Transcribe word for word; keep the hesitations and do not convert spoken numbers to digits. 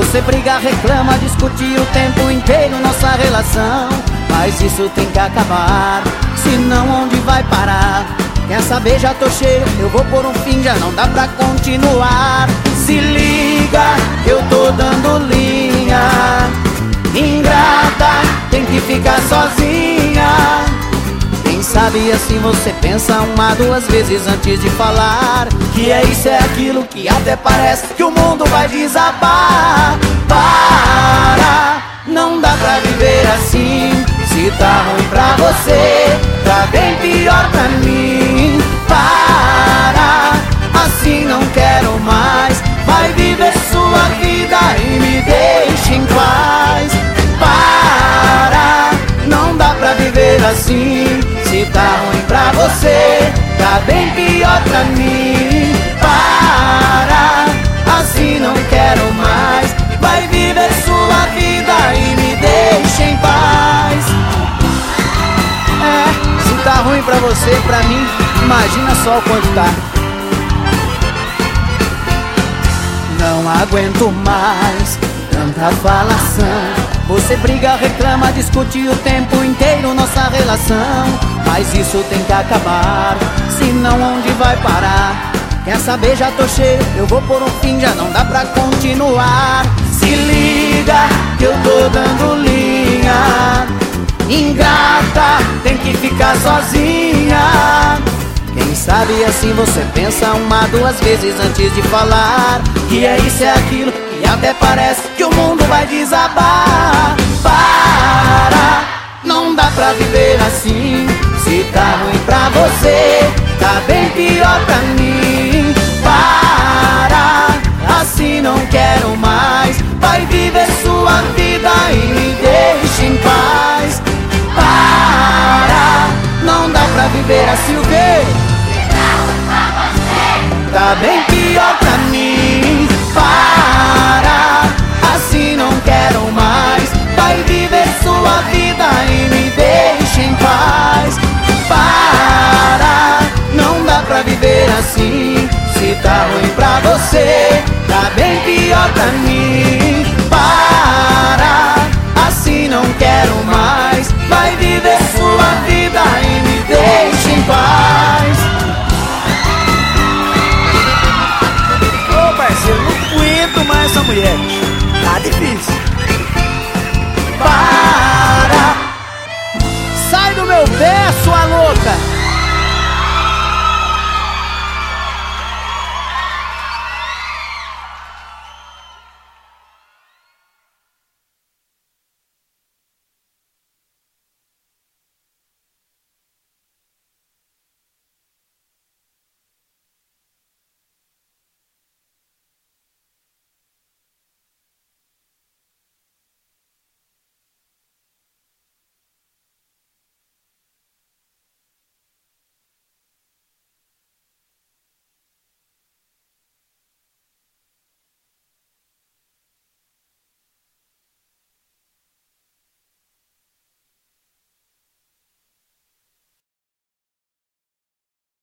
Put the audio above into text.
Você briga, reclama, discute o tempo inteiro nossa relação. Mas isso tem que acabar, senão onde vai parar? Quer saber, já tô cheio, eu vou por um fim, já não dá pra continuar. Se liga, eu tô dando linha. Ingrata, tem que ficar sozinha. Quem sabe assim você pensa uma, duas vezes antes de falar que é isso, é aquilo, que até parece que o mundo vai desabar. Para, não dá pra viver assim. Se tá ruim pra você, tá bem pior pra mim. Para, assim não quero mais. Vai viver sua vida e me deixe em paz. Para, não dá pra viver assim. Se tá ruim pra você, tá bem pior pra mim. Para, assim não quero mais. Vai viver sua vida e me deixe em paz. É, se tá ruim pra você e pra mim, imagina só o quanto tá. Não aguento mais tanta falação. Você briga, reclama, discute o tempo inteiro nossa relação. Mas isso tem que acabar, senão onde vai parar? Quer saber, já tô cheio, eu vou por um fim, já não dá pra continuar. Se liga, que eu tô dando linha. Ingrata, tem que ficar sozinha. Quem sabe assim você pensa uma, duas vezes antes de falar que é isso, é aquilo, e até parece que o mundo vai desabar. Para, não dá pra viver assim. Se tá ruim pra você, tá bem pior pra mim. Para, assim não quero mais. Vai viver sua vida e me deixe em paz. Para, não dá pra viver assim o quê? Tá bem pior pra mim. Para, assim não quero mais. Vai viver sua vida e me deixe em paz. Para, não dá pra viver assim. Se tá ruim pra você, tá bem pior pra mim. Para, assim não quero mais. Vai viver sua vida e me deixe em paz. Ô parceiro, não aguento mais essa mulher.